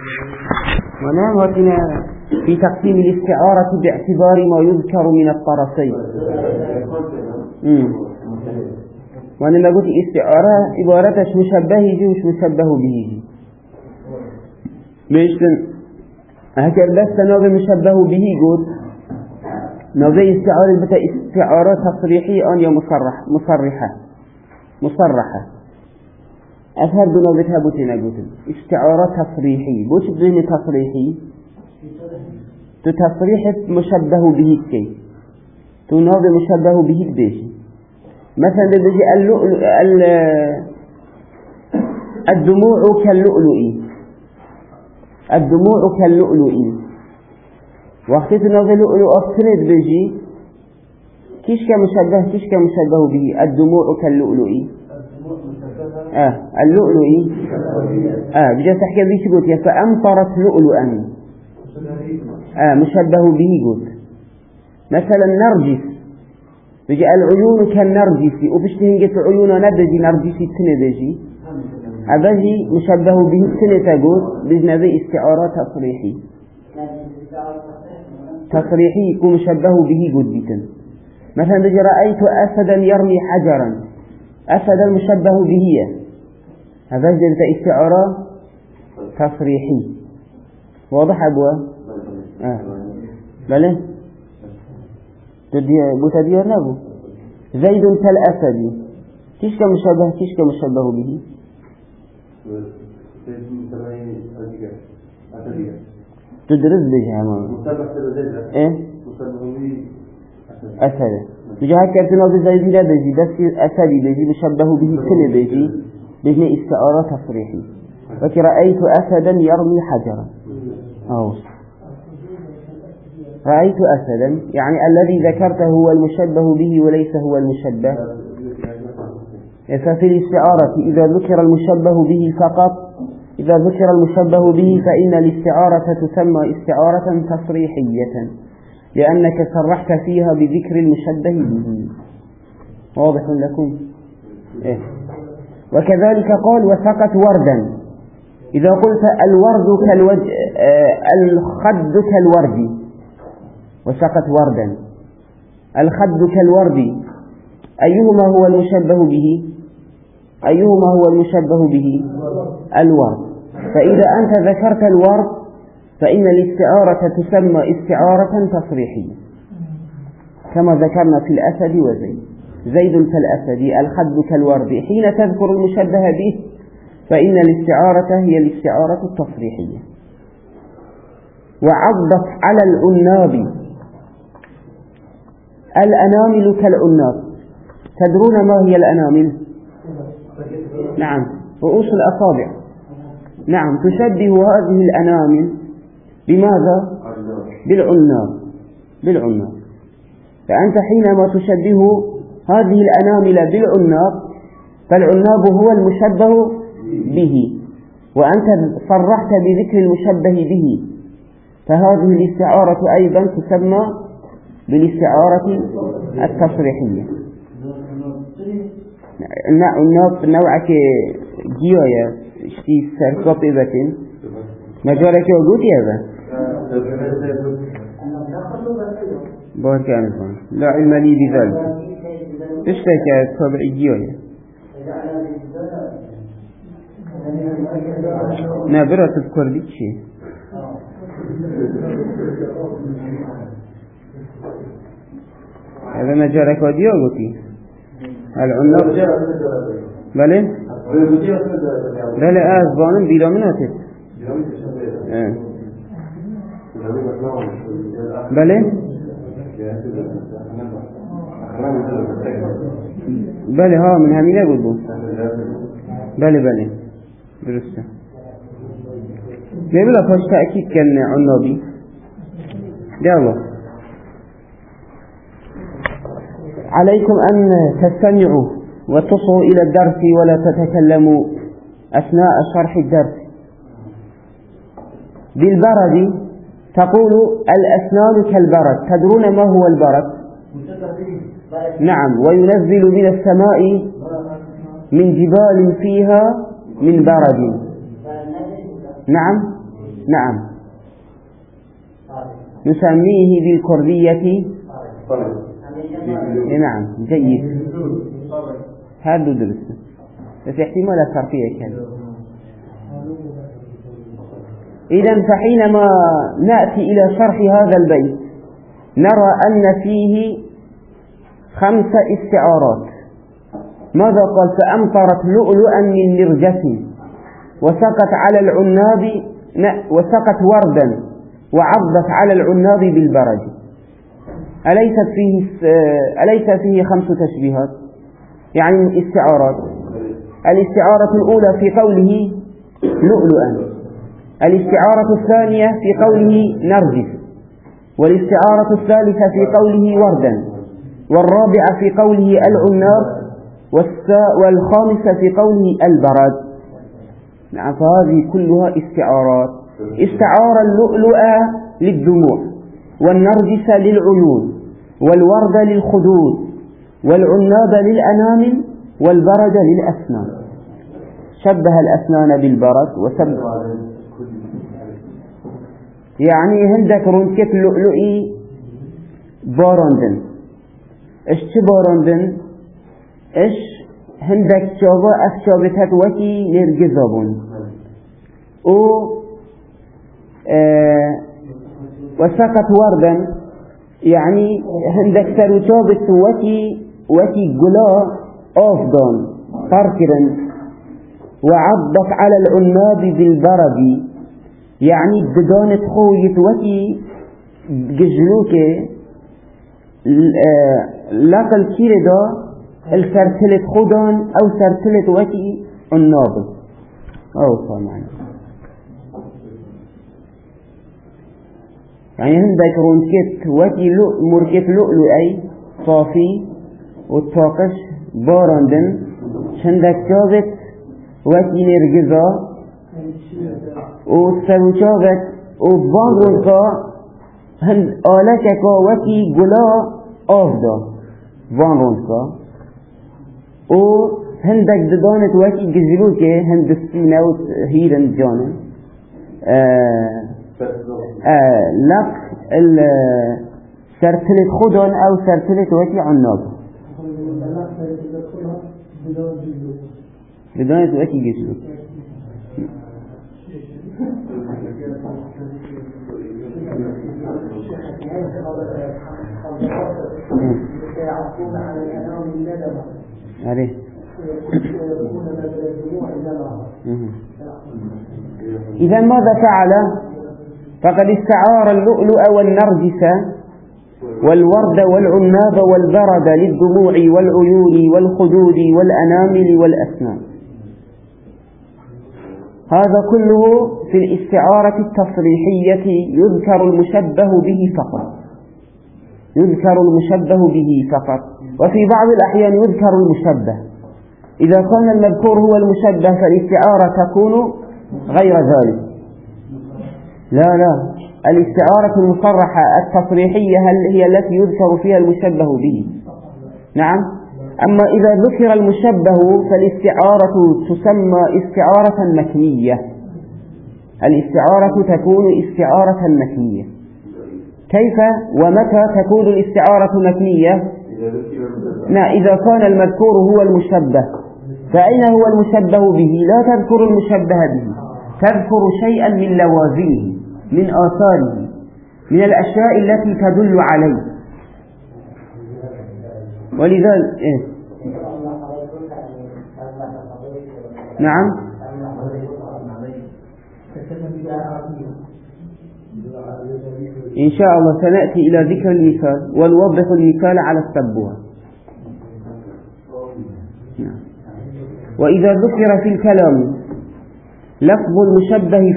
ونعم وقنا في تقسيم الاستعارة باعتبار ما يذكر من الطرفين. وأنا ما قلت استعارة عبارتش مشبه وش مشبه به ميشتن هكذا بس نوع مشبه به قلت نوع استعارة بتا استعارة تصريحية أو مصرحة أفهر بنوع بتابوتنا قلت استعارة تصريحي بوش بدين تصريحي تصريح مشبه به كي نوع مشبه به بيشي مثلا بيجي الدموع كاللؤلؤ وقت نوع لؤلؤ أفترد بيجي كيش كمشبه به الدموع كاللؤلؤ اللؤلؤ بجا تحكي بيش قلت فأمطرت لؤلؤا مشبه به قلت مثلا نرجس بيجي العيون كالنرجس وبشتهنجة عيون نبجي نرجسي السنة بيجي أبجي مشبه به السنة تقول بإذن ذي استعارات تصريحي يكون مشبه به قد بيتن مثلا بيجي رأيت أسدا يرمي حجرا أسدا مشبه به هذا جلت استعارة تصريحي واضح أبوه بله بتدير نبو زيد كالأسد كيش كمشبه به تدرس بيجها ما أسد بجهة كابتنا بزيد لا بيجي بس أسدي بيجي مشبه به كل بيجي استعارة تصريحي وكي رأيت أسدا يرمي حجرا رأيت أسدا يعني الذي ذكرته هو المشبه به وليس هو المشبه. ففي الاستعارة إذا ذكر المشبه به فقط فإن الاستعارة تسمى استعارة تصريحية لأنك صرحت فيها بذكر المشبه به. واضح لكم؟ وكذلك قال وسقت وردا إذا قلت الورد الخد كالورد وسقت وردا الخد كالورد أيهما هو المشبه به الورد. فإذا أنت ذكرت الورد فإن الاستعارة تسمى استعارة تصريحية كما ذكرنا في الأسد زيد كالأسد الخد كالورد. حين تذكر المشبه به فإن الاستعارة هي الاستعارة التصريحية. وعضت على الأنامل كالعناب. تدرون ما هي الأنامل؟ نعم رؤوس الأصابع. نعم تشبه هذه الأنامل بماذا؟ بالعناب. فأنت حينما تشبه هذه الأنامل بالعناب فالعناب هو المشبه به وأنت صرحت بذكر المشبه به فهذه الاستعارة أيضا تسمى بالاستعارة التصريحية. الناب نوعك جيوية اشتي سرقب إذاكين مجالك وقوتي هذا بارك عنكم لا علم لي بذلك اشتك طبع جيوية نابرة تذكر لك شيء هذا مجالك وديو قوتي العناب بله ظالم بلا مناتب بله ها من همين أقول بله درسته نبلا فاش تأكيد كان عنابي يلا عليكم أن تستمعوا وتصغوا إلى الدرس ولا تتكلموا أثناء شرح الدرس. بالبرد تقول الأسنان كالبرد. تدرون ما هو البرد؟ نعم وينزل من السماء من جبال فيها من برد. نعم نعم نسميه بالكردية نعم جيد هذا درسه بس احتمال الصرفية كان. إذن فحينما نأتي إلى شرح هذا البيت نرى أن فيه 5 استعارات. ماذا قال؟ فأمطرت لؤلؤا من نرجس وسقت على العناب وسقت وردا وعضت على العناب بالبرد. أليس فيه 5 تشبيهات؟ يعني استعارات. الاستعارة الأولى في قوله لؤلؤا، الاستعارة الثانية في قوله نرجس، والاستعارة الثالثة في قوله وردا، والرابعة في قوله العناب، والخامسة في قوله البرد. نعم فهذه كلها استعارات. استعار اللؤلؤ للدموع، والنرجس للعيون، والورد للخدود، والعناب للأنامل، والبرد للأسنان. شبه الأسنان بالبرد يعني هندك رنكت لؤلؤي باراندن. ايش باراندن؟ ايش هندك شابه أفشابتها وكي نرجزابون وسقط وردا يعني هندك سروشابت وكي قلا أفضل طركرا. وعضت على العناب بالبرد يعني بدون تخويت وكي ججلوك لقل كيردا السرسلة خدان أو سرسلة وكي النابض أو صامعنا. يعني هندك رونكت وكي مركت لؤلؤ أي صافي والطاقش باراندن شندك جابت وكي نرجزا والسروشابت وبانرونكا هند آلككا وكي قلا آفدا بانرونكا وهندك ددانت وكي جزلوك هند السينة وهيرن جانا لق سرسلة خدان أو سرسلة وكي عناب ددانت وكي جزلوك. إذا ماذا فعل؟ فقد استعار اللؤلؤ والنرجس والورد والعناب والبرد للدموع والعيون والخدود والأنامل والأسنان. هذا كله في الاستعارة التصريحية يذكر المشبه به فقط، وفي بعض الأحيان يذكر المشبه. إذا كان المذكور هو المشبه فالاستعارة تكون غير ذلك. لا الاستعارة المصرحة التصريحية هي التي يذكر فيها المشبه به. نعم. أما إذا ذكر المشبه فالاستعارة تسمى استعارة مكنية. الاستعارة تكون استعارة مكنية. كيف ومتى تكون الاستعارة مكنية؟ إذا كان المذكور هو المشبه. فأين هو المشبه به؟ لا تذكر المشبه به، تذكر شيئا من لوازمه، من آثاره، من الأشياء التي تدل عليه. ولذلك نعم إن شاء الله سنأتي إلى ذكر المثال ونوضح المثال على السبوة. وإذا ذكر في الكلام لفظ المشبه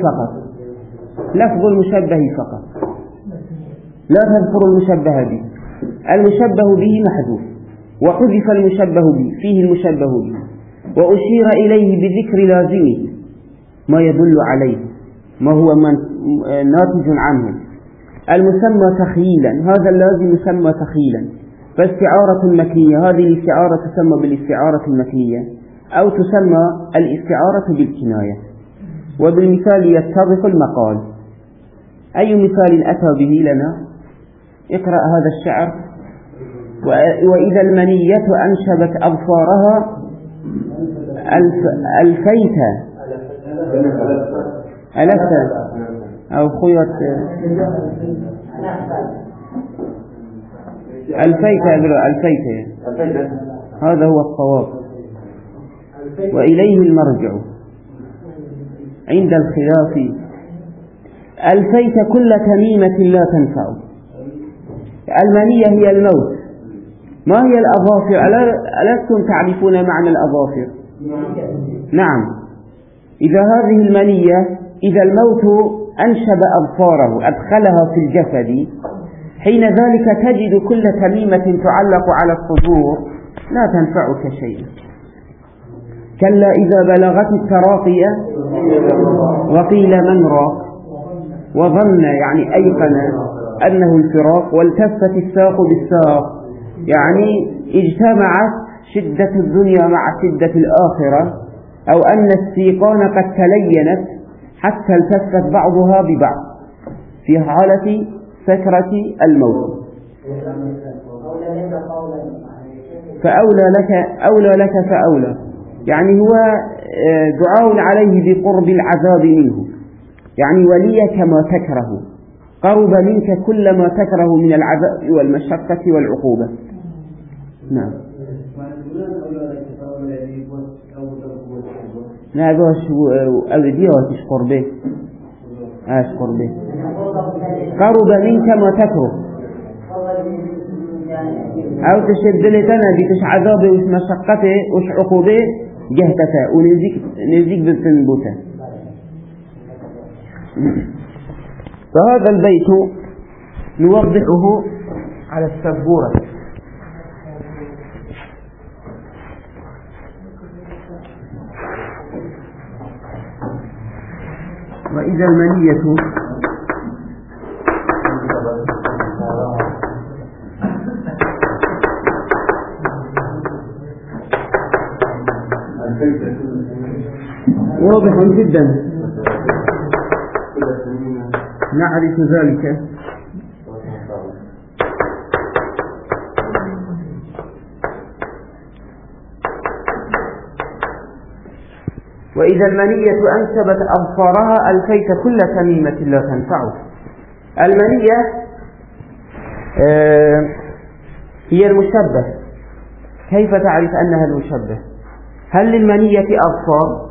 فقط لا تذكر المشبه به. المشبه به محذوف وحذف المشبه به، فيه المشبه به وأشير إليه بذكر لازمه ما يدل عليه، ما هو ناتج عنه. المسمى تخييلا، هذا اللازم يسمى تخييلا. فاستعارة مكنية، هذه الاستعارة تسمى بالاستعارة المكنية أو تسمى الاستعارة بالكناية. وبالمثال يتضح المقال. أي مثال أتى به لنا؟ اقرأ هذا الشعر. وإذا المنية أنشبت أظفارها ألفيت أو خيط ألفيت هذا هو الصواب. وإليه المرجع عند الخلاف. ألفيت كل تميمة لا تنفع. المنية هي الموت. ما هي الأظافر؟ ألستم تعرفون معنى الأظافر؟ نعم. إذا هذه المنية، إذا الموت أنشب أظفاره أدخلها في الجسد، حين ذلك تجد كل تميمة تعلق على الصدور لا تنفعك شيئا. كلا إذا بلغت التراقية وقيل من راق، وظن يعني أيقن أنه الفراق، والتفت الساق بالساق، يعني اجتمعت شدة الدنيا مع شدة الآخرة، أو أن السيقان قد تلينت حتى التفت بعضها ببعض في حالة سكرة الموت. أولى لك فأولى، يعني هو دعاء عليه بقرب العذاب منه، يعني وليك ما تكره، قرب منك كل ما تكره من العذاب والمشقة والعقوبة. نعم. لا باش أوديه تشكر به، أشكر به. قرب منك ما تكره، أو تشد لتنا بتش عذابه وش مشقته وش عقوبه جهتك ونزيك بالتنبوته. فهذا البيت نوضحه على السبورة. وإذا المنية واضح جدا، نعرف ذلك. وإذا المنية أنشبت أظفارها ألفيت كل تميمة لا تنفعه. المنية هي المشبه. كيف تعرف أنها المشبه؟ هل للمنية أظفار؟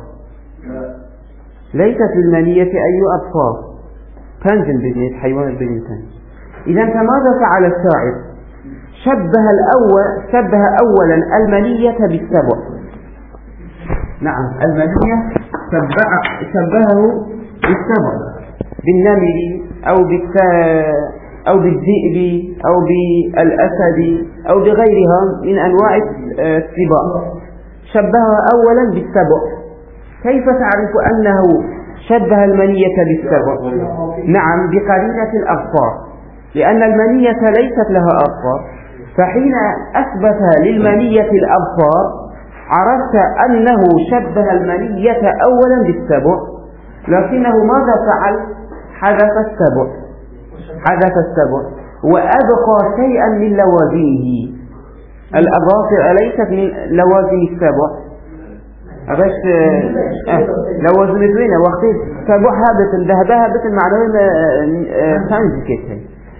ليست للمنية أي أظفار، تنزل بذنة حيوان البنتان. إذا فماذا فعل الشاعر؟ شبه أولا المنية بالسبع. نعم، المنية شبهه بالسبع، بالنمر أو بالذئب أو بالأسد أو بغيرها من أنواع السباع. شبهها أولا بالسبع. كيف تعرف أنه شبه المنية بالسبع؟ نعم، بقرينة الأظفار، لأن المنية ليست لها أظفار، فحين أثبت للمنية الأظفار عرفت أنه شبه المنية أولا بالسبع، لكنه ماذا فعل؟ حذف السبع وأبقى شيئا من لوازمه. الأظافر ليست من لوازم السبع، أبش لوازم دوينة وقت سبع هابت ذهبها بس المعنى خانز كتير.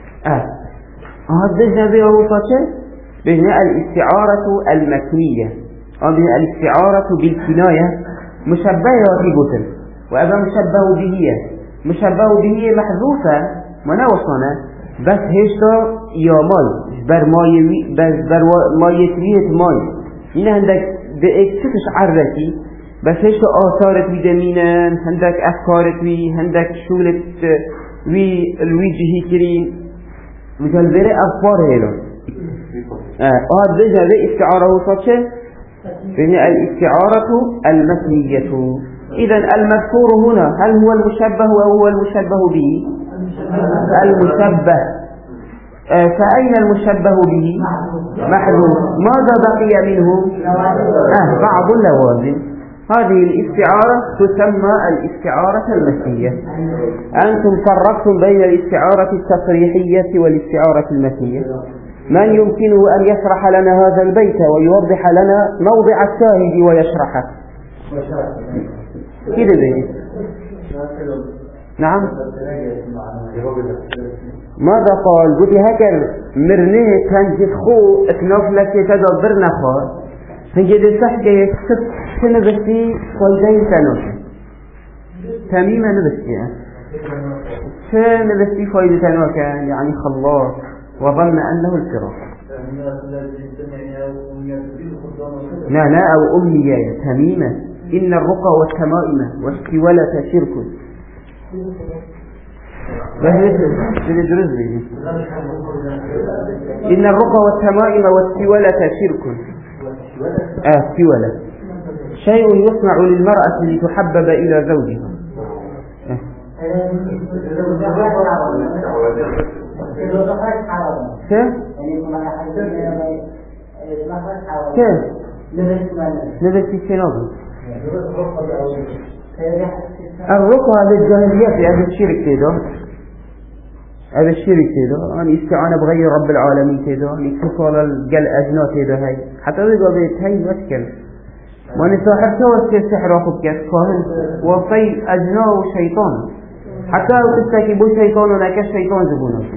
هذا جنبه هو فاشل بهنا الاستعارة المكنية، أو بهنا الاستعارة بالكناية مشبهة ببطن، وأبا مشبه به محذوفة مناوصنا، بس هشتا يامال بر مايتوية ماي هنا عندك بإكتش عرتي، بس هشتا آثارت بدمينا، عندك أفكارت عندك شغلت الوجهي كريم مثل بره أفكار هيلو. هذا جاء استعارة وصفة فهي الاستعارة المثنية. إذا المذكور هنا هل هو المشبه أو هو المشبه به؟ المشبه. فأين المشبه به؟ محذوف. ماذا بقي منه؟ بعض اللوازم. هذه الاستعارة تسمى الاستعارة المكية. أنتم فرقتم بين الاستعارة التصريحية والاستعارة المكية. من يمكنه أن يشرح لنا هذا البيت ويوضح لنا موضع الشاهد ويشرحه؟ كده بيه. نعم. ماذا قال؟ قلت هكذا مرنه تنجد خو اتنافلك يتدبر نخواه تنجد السحجة يكسب سنبسي فايدين تنوشي تميما نبسي سنبسي فايدة تنوشي يعني خلاص وظن أنه الفراق. لا أو أمنية تميما إن الرقى والتمائم والسولة شرك. إن الرقى والتمائم والسولة شرك. سولة شيء يصنع للمرأة لتحبب إلى زوجها. كيف؟ نبتي شنو؟ الرقى للجاهلية هذا الشرك كده. هذا الشرك كده أنا استعانة بغير رب العالمين كده اتصال الجل أجنات كده هاي حتى يقول بيت هاي مشكلة ما نساحر سوى السحر أخذ كيف فاهم وفي أجناه شيطان حتى لو تستكبوا شيطان ولك الشيطان زبونه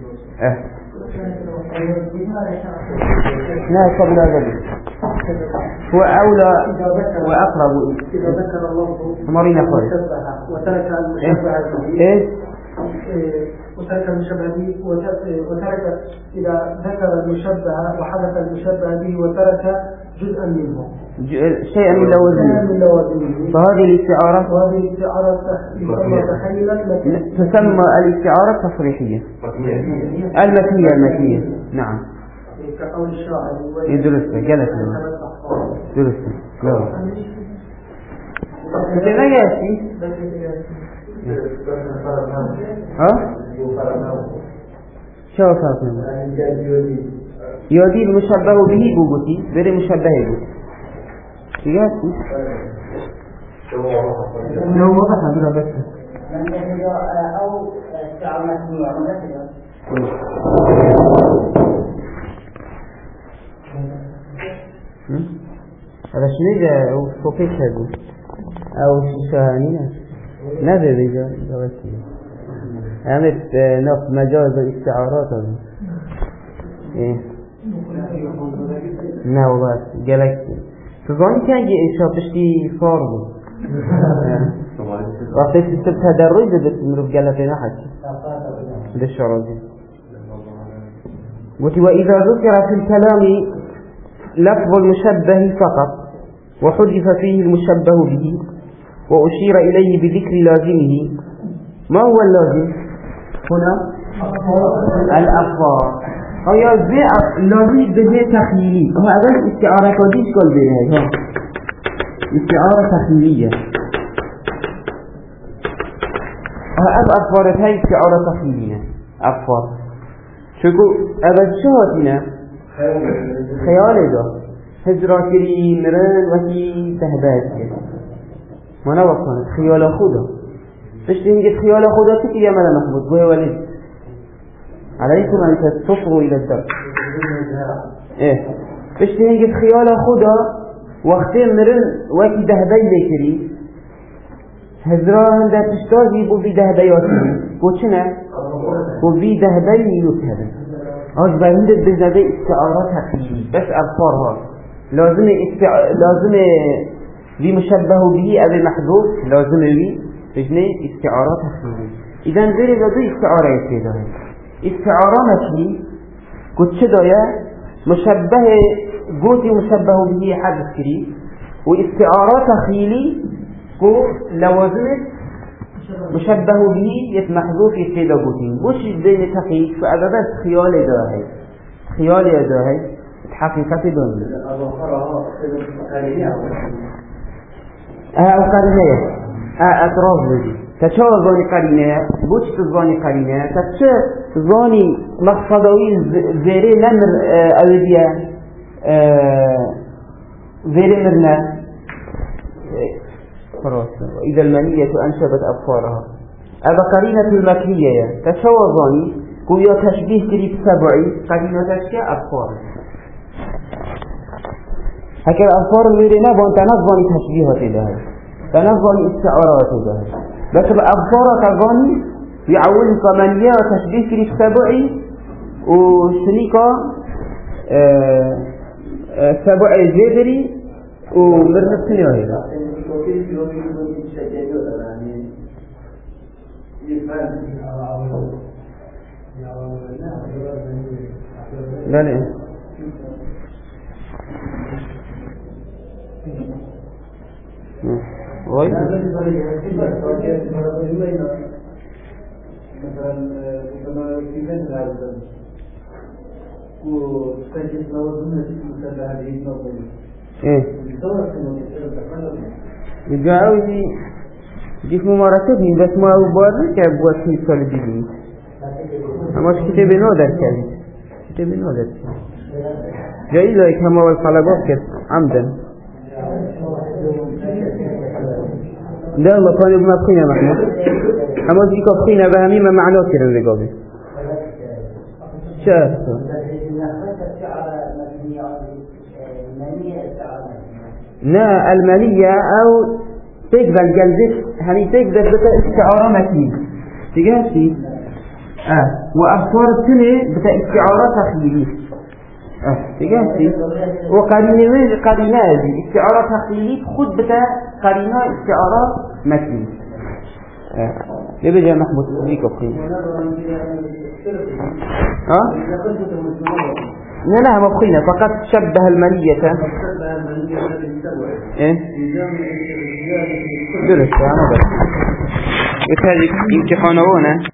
لا قبل هذا هو أولى وأقرب إذا ذكر الله مرينا خالد وترك إيه وترك المشبه به وترك إذا ذكر المشبه وحدث المشبه به وترك جزءا منه شيئا من لوازمه فهذه الاستعارة تسمى الاستعارة التصريحية المكية. نعم كقول الشاعر درست جلس درست لا تتغيرتي ها شو صارتنا يودي المشبه به بوبتي غير مشبه به تجاسي لو وضح هذا بس أو استعمال هذا شنو جا أو فوقي شغو أو شهانينا نذر بيجا جواتي عملت نف مجاز الاستعارات هذا إيه نوبات جالكسي تظن كان جي إنشاء بشتي فارغ وقت السبت تدرج بس مروف جالتنا حتى هذا الشرازي قلت وإذا ذكر في الكلام لفظ المشبه فقط وحذف فيه المشبه به وأشير إليه بذكر لازمه ما هو اللازم؟ هنا الأفضل هيا لازم به تخيلي وهذا الاستعارة قديش قل بها استعارة تخيلية أفضلت هاي استعارة تخيلية أفضل شكو أبد شهاتنا خيال ده هجرة كري مران وكي تهبات ما نوصل خيال خدا فش تنجد خيال خدا تكي يا ملا محمود بوي ولد عليكم أن تتصفوا إلى الدرس إيه فش تنجد خيال خدا وقتين مرن وكي دهبي لكري هجرة هنده تشتازي بو في دهبياتي بو چنه بو في دهبي يكهده هاش بهندت بزده استعارات حقيقي بس أبصارها لازم ذي مشبه به أبي محذوف لازم ذي بجنه استعارات حقيقي إذن ذي ذي استعارة يسيده استعارة مكي قد شدايا مشبه قوتي مشبه به حدث كري واستعارات خيلي قو لوازم مشبه به يتمحذوف يسيده قوتين بوش الدين تحقيق فأبا بس خيال داهي خيال داهي حقيقة دون أو قرينة أطراف بدي تشو ظاني قرينة بوش تظاني قرينة تشو ظاني مقصدوي زيري نمر أوديا زيري مرنا إذا المنية أنشبت أبصارها هذا قرينة المكية تشوظني كويا تشبيه كريب سبعي قرينة تشكي أبصار هكذا الأبصار اللي نبغى تنظم تشبيهات ده تنظم استعارات ده بس الأبصار تغني يعول كمانية تشبيه كريب سبعي وشريكة سبعي جدري ومرنبتني هذا لا لا غير مثلا كما في مثل هذا وتجد نوازن مثل هذه النظم ايه جاوزي ديك ممارسة بس ما هو بارد كابوات في الصليبي أما كتاب نودر كتاب نودر جاي له كما والقلبات كت عمدا لا الله كان ما بقينا محمود أما ديك بقينا بهمي ما معناه كده رجابي شاف نا المالية أو تقبل جلدك هني تقدر بتا استعارة مكين تجهزي وأفكار السنة بتا استعارة تخليلية تجهزي قرينة هذه استعارة تخليلية خد بتا قرينة استعارة مكين يبقى جاء محمود ليك بقين لا ما بقينا فقط شبه المالية ايه درس يعني بس هذه امتحانونه